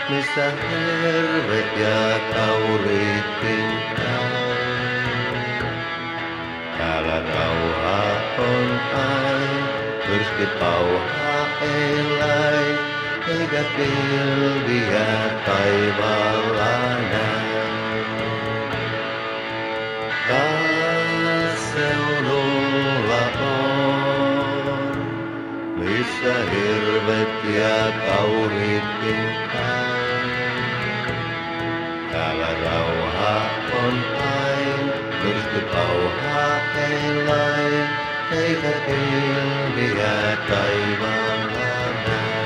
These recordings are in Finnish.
missä hirvet ja kauriitkin käy. Täällä rauha on aina, myrskyt pauhaa ei läi, eikä pilviä taivaalla näy. Taas seudulla on, missä hirvet ja kauriitkin käy. Täällä rauha on aina, myrskyt pauhaa ei läi, eikä pilviä taivaalla näy.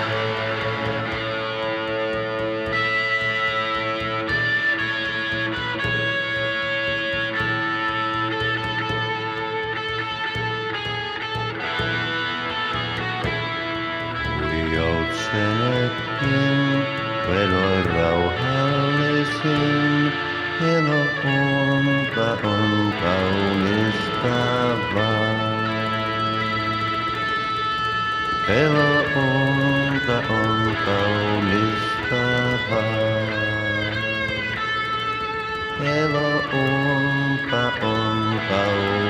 Joutsenetkin vedoin rauhallisin, elokuunta on kaunista vaan. Elokuunta on kaunista vaan. Elokuunta on kaunista.